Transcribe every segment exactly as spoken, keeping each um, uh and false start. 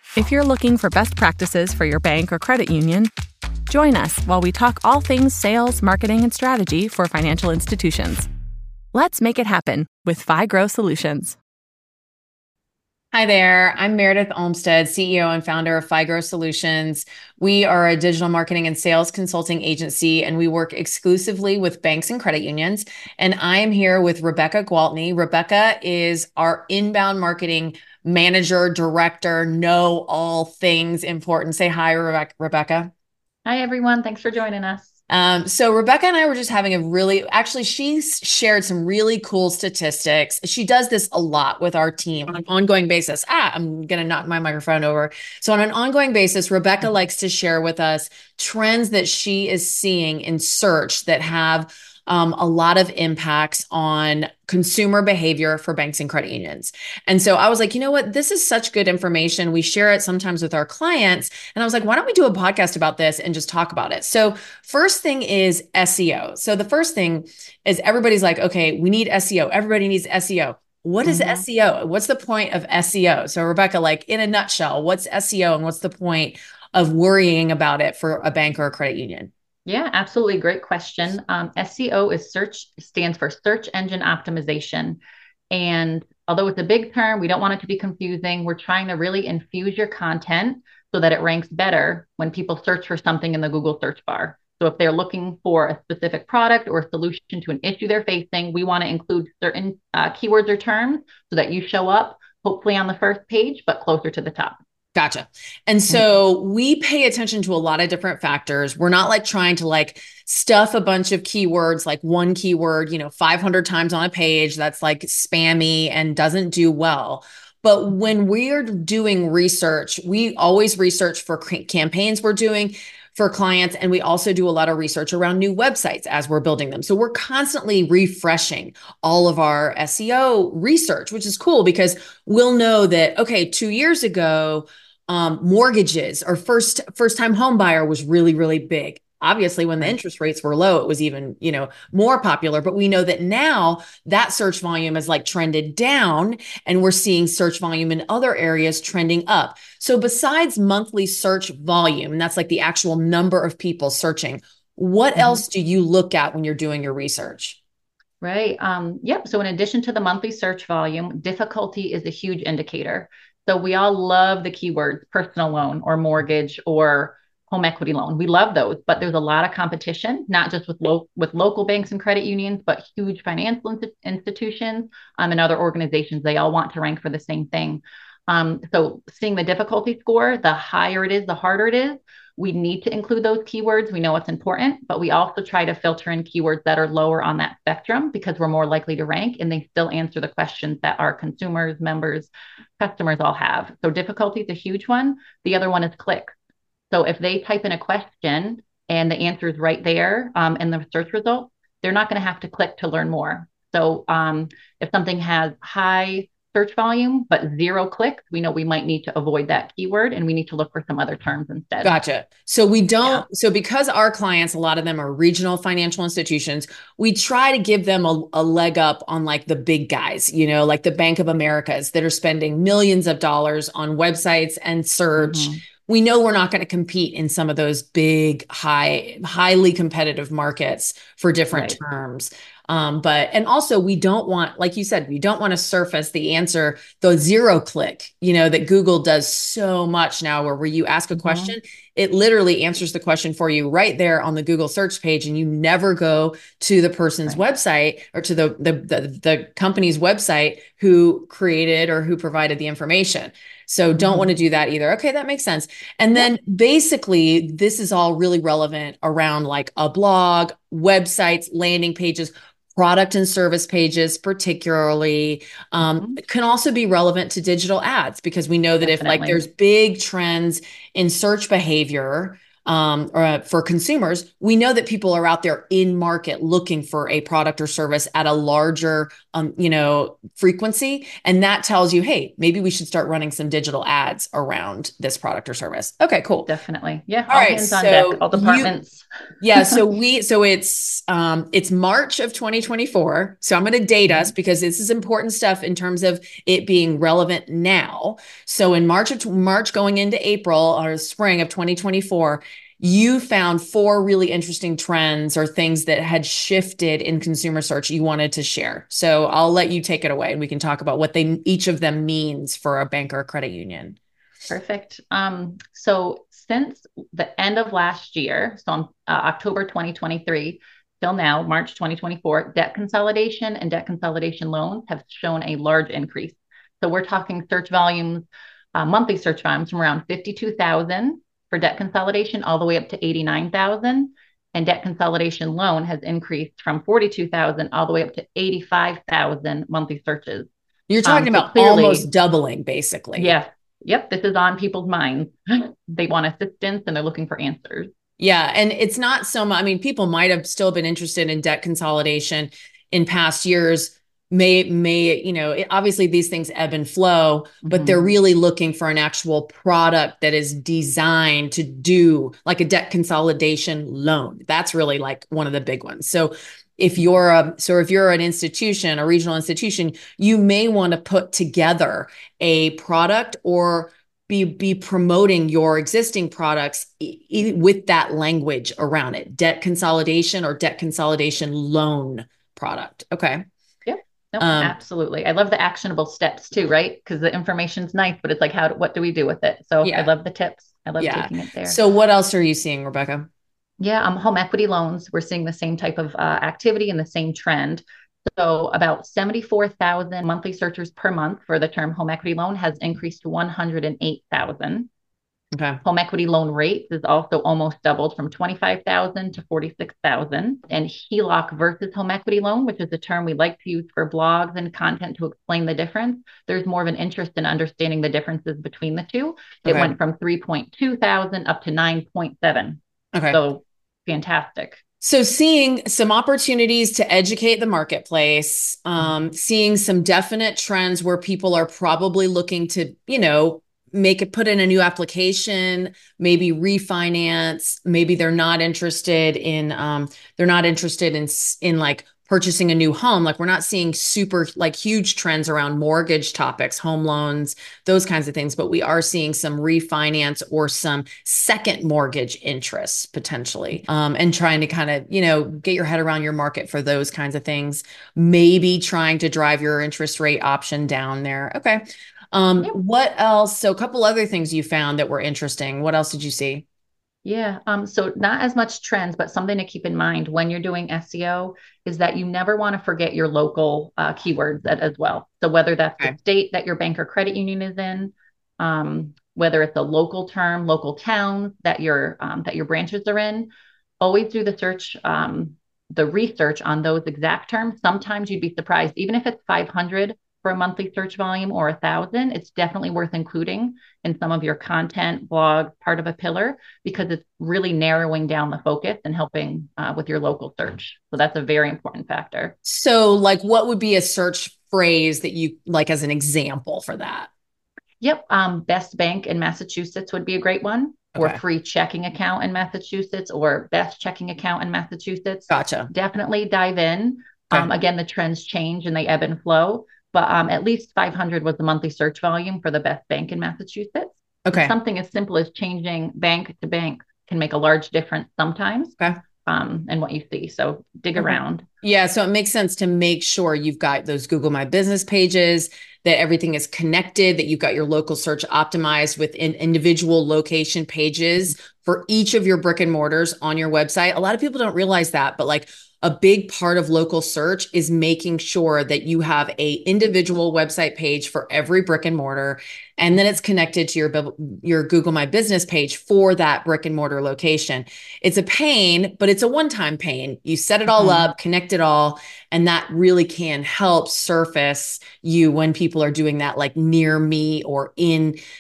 If you're looking for best practices for your bank or credit union, join us while we talk all things sales, marketing, and strategy for financial institutions. Let's make it happen with FiGrow Solutions. Hi there. I'm Meredith Olmstead, C E O and founder of FiGrow Solutions. We are a digital marketing and sales consulting agency, and we work exclusively with banks and credit unions. And I am here with Rebecca Gwaltney. Rebecca is our inbound marketing manager, director, know all things important. Say hi, Rebe- Rebecca. Hi, everyone. Thanks for joining us. Um, so Rebecca and I were just having a really, actually, she's shared some really cool statistics. She does this a lot with our team on an ongoing basis. Ah, I'm going to knock my microphone over. So on an ongoing basis, Rebecca likes to share with us trends that she is seeing in search that have Um, a lot of impacts on consumer behavior for banks and credit unions. And so I was like, you know what? This is such good information. We share it sometimes with our clients. And I was like, why don't we do a podcast about this and just talk about it? So first thing is S E O. So the first thing is everybody's like, okay, we need S E O. Everybody needs S E O. What is mm-hmm. S E O? What's the point of S E O? So Rebecca, like in a nutshell, what's S E O and what's the point of worrying about it for a bank or a credit union? Yeah, absolutely. Great question. Um, S E O is search stands for search engine optimization. And although it's a big term, we don't want it to be confusing. We're trying to really infuse your content so that it ranks better when people search for something in the Google search bar. So if they're looking for a specific product or a solution to an issue they're facing, we want to include certain uh, keywords or terms so that you show up hopefully on the first page, but closer to the top. Gotcha. And so we pay attention to a lot of different factors. We're not like trying to like stuff a bunch of keywords, like one keyword, you know, five hundred times on a page that's like spammy and doesn't do well. But when we're doing research, we always research for campaigns we're doing for clients. And we also do a lot of research around new websites as we're building them. So we're constantly refreshing all of our S E O research, which is cool because we'll know that, okay, two years ago, um, mortgages or first, first time home buyer was really, really big. Obviously, when the interest rates were low, it was even, you know, more popular. But we know that now that search volume has like trended down and we're seeing search volume in other areas trending up. So besides monthly search volume, and that's like the actual number of people searching, what mm-hmm. else do you look at when you're doing your research? Right. Um, yep. So in addition to the monthly search volume, difficulty is a huge indicator. So we all love the keywords personal loan or mortgage or home equity loan. We love those, but there's a lot of competition, not just with, lo- with local banks and credit unions, but huge financial in- institutions um, and other organizations. They all want to rank for the same thing. Um, so seeing the difficulty score, the higher it is, the harder it is. We need to include those keywords. We know it's important, but we also try to filter in keywords that are lower on that spectrum because we're more likely to rank and they still answer the questions that our consumers, members, customers all have. So difficulty is a huge one. The other one is click. So if they type in a question and the answer is right there um, in the search result, they're not going to have to click to learn more. So um, if something has high search volume, but zero clicks, we know we might need to avoid that keyword and we need to look for some other terms instead. Gotcha. So we don't, yeah. so because our clients, a lot of them are regional financial institutions, we try to give them a, a leg up on like the big guys, you know, like the Bank of Americas that are spending millions of dollars on websites and search. Mm-hmm. We know we're not going to compete in some of those big, high, highly competitive markets for different right. terms. Um, but, and also we don't want, like you said, we don't want to surface the answer, the zero click, you know, that Google does so much now where, where you ask a question, mm-hmm. it literally answers the question for you right there on the Google search page. And you never go to the person's right. website or to the, the, the, the company's website who created or who provided the information. So don't mm-hmm. want to do that either. Okay, that makes sense. And then yeah. basically, this is all really relevant around like a blog, websites, landing pages, product and service pages, particularly, um, mm-hmm. can also be relevant to digital ads because we know that Definitely. If like there's big trends in search behavior, um, or uh, for consumers, we know that people are out there in market looking for a product or service at a larger, um, you know, frequency. And that tells you, hey, maybe we should start running some digital ads around this product or service. Okay, cool. Definitely. Yeah. All All right. hands on deck, So all you, departments. yeah. So we, so it's, um, it's March of twenty twenty-four. So I'm going to date us because this is important stuff in terms of it being relevant now. So in March of March going into April or spring of twenty twenty-four, you found four really interesting trends or things that had shifted in consumer search you wanted to share. So I'll let you take it away and we can talk about what they, each of them means for a bank or a credit union. Perfect. Um, so since the end of last year, so on uh, October twenty twenty-three till now, March twenty twenty-four, debt consolidation and debt consolidation loans have shown a large increase. So we're talking search volumes, uh, monthly search volumes from around fifty-two thousand for debt consolidation all the way up to eighty-nine thousand. And debt consolidation loan has increased from forty-two thousand all the way up to eighty-five thousand monthly searches. You're talking um, so about clearly, almost doubling, basically. Yeah. Yep, this is on people's minds. They want assistance and they're looking for answers. Yeah. And it's not so much, I mean, people might have still been interested in debt consolidation in past years. May, may, you know, it, obviously these things ebb and flow, but mm-hmm. they're really looking for an actual product that is designed to do like a debt consolidation loan. That's really like one of the big ones. So if you're a, so if you're an institution, a regional institution, you may want to put together a product or be, be promoting your existing products e- with that language around it, debt consolidation or debt consolidation loan product. Okay. Yeah, no, um, absolutely. I love the actionable steps too, right? Because the information's nice, but it's like, how, what do we do with it? So yeah. I love the tips. I love yeah. taking it there. So what else are you seeing, Rebecca? Yeah, um, home equity loans, we're seeing the same type of uh, activity and the same trend. So about seventy-four thousand monthly searchers per month for the term home equity loan has increased to one hundred eight thousand. Okay. Home equity loan rates is also almost doubled from twenty-five thousand to forty-six thousand. And H E L O C versus home equity loan, which is a term we like to use for blogs and content to explain the difference. There's more of an interest in understanding the differences between the two. It okay. went from three point two thousand up to nine point seven. Okay. So fantastic. So seeing some opportunities to educate the marketplace, um, seeing some definite trends where people are probably looking to, you know, make it, put in a new application, maybe refinance, maybe they're not interested in, um, they're not interested in, in like purchasing a new home. Like we're not seeing super like huge trends around mortgage topics, home loans, those kinds of things, but we are seeing some refinance or some second mortgage interests potentially, um, and trying to kind of, you know, get your head around your market for those kinds of things, maybe trying to drive your interest rate option down there. Okay. Um, yep. What else? So a couple other things you found that were interesting. What else did you see? Yeah. Um, so not as much trends, but something to keep in mind when you're doing S E O is that you never want to forget your local uh, keywords as well. So whether that's okay. the state that your bank or credit union is in, um, whether it's a local term, local towns that your um, that your branches are in, always do the search, um, the research on those exact terms. Sometimes you'd be surprised, even if it's five hundred for a monthly search volume or a thousand, it's definitely worth including in some of your content, blog, part of a pillar, because it's really narrowing down the focus and helping uh, with your local search. So that's a very important factor. So like what would be a search phrase that you like as an example for that? Yep. Um, best bank in Massachusetts would be a great one. Okay. Or free checking account in Massachusetts or best checking account in Massachusetts. Gotcha. Definitely dive in. Okay. Um, again, the trends change and they ebb and flow. But um, at least five hundred was the monthly search volume for the best bank in Massachusetts. Okay. Something as simple as changing bank to bank can make a large difference sometimes. Okay. Um, and what you see. So dig okay. around. Yeah. So it makes sense to make sure you've got those Google My Business pages, that everything is connected, that you've got your local search optimized with in individual location pages for each of your brick and mortars on your website. A lot of people don't realize that, but like a big part of local search is making sure that you have a individual website page for every brick and mortar, and then it's connected to your, your Google My Business page for that brick and mortar location. It's a pain, but it's a one-time pain. You set it all mm-hmm. up, connect it all, and that really can help surface you when people are doing that like near me or in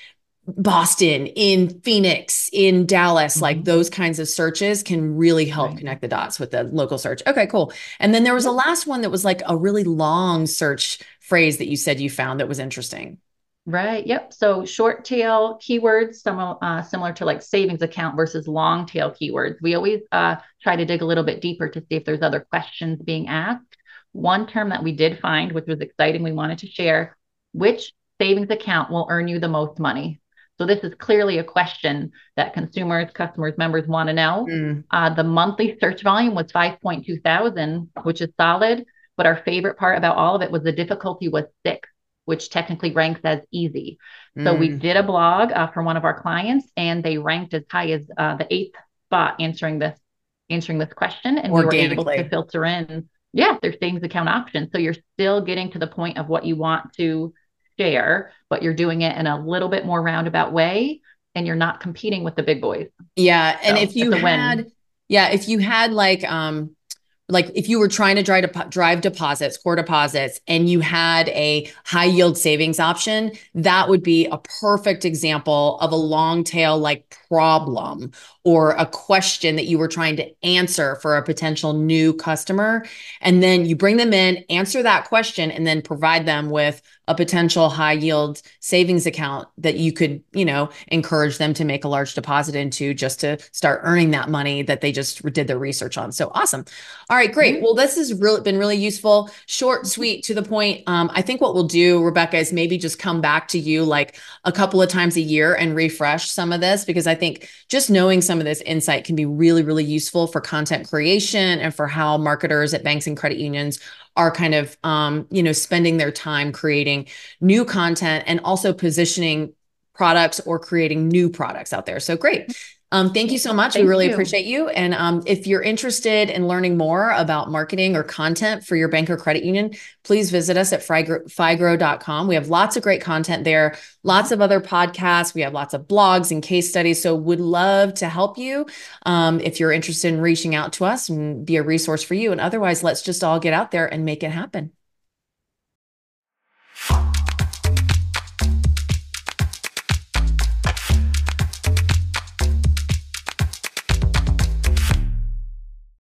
Boston, in Phoenix, in Dallas, mm-hmm. like those kinds of searches can really help right. connect the dots with the local search. Okay, cool. And then there was yeah. a last one that was like a really long search phrase that you said you found that was interesting. Right. Yep. So short tail keywords, similar, uh, similar to like savings account versus long tail keywords. We always uh, try to dig a little bit deeper to see if there's other questions being asked. One term that we did find, which was exciting, we wanted to share, which savings account will earn you the most money? So this is clearly a question that consumers, customers, members want to know. Mm. Uh, the monthly search volume was five point two thousand, which is solid. But our favorite part about all of it was the difficulty was six, which technically ranks as easy. Mm. So we did a blog uh, for one of our clients, and they ranked as high as uh, the eighth spot answering this answering this question, and we were able to filter in, yeah, their savings account options. So you're still getting to the point of what you want to share, but you're doing it in a little bit more roundabout way, and you're not competing with the big boys. Yeah, and so if you had, win. yeah, if you had like, um. like if you were trying to drive, to drive deposits, core deposits, and you had a high yield savings option, that would be a perfect example of a long tail like problem or a question that you were trying to answer for a potential new customer. And then you bring them in, answer that question, and then provide them with a potential high yield savings account that you could, you know, encourage them to make a large deposit into just to start earning that money that they just did their research on. So awesome. All right, great. Well, this has really been really useful, short, sweet, to the point. Um, I think what we'll do, Rebecca, is maybe just come back to you like a couple of times a year and refresh some of this, because I think just knowing some of this insight can be really, really useful for content creation and for how marketers at banks and credit unions are kind of, um, you know, spending their time creating new content and also positioning products or creating new products out there. So great. Um, thank you so much. Thank we really you. appreciate you. And um, if you're interested in learning more about marketing or content for your bank or credit union, please visit us at figro dot com. We have lots of great content there, lots of other podcasts. We have lots of blogs and case studies. So would love to help you um, if you're interested in reaching out to us and be a resource for you. And otherwise, let's just all get out there and make it happen.